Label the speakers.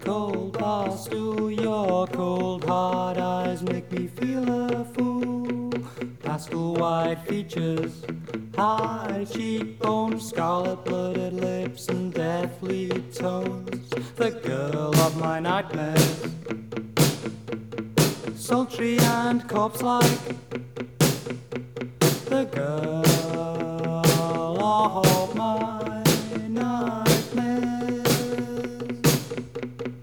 Speaker 1: cold bar stool. Your cold hard eyes make me feel a fool. Pastel white features, high cheekbones, scarlet blooded lips and deathly tones. The girl of my nightmares, sultry and corpse-like. The girl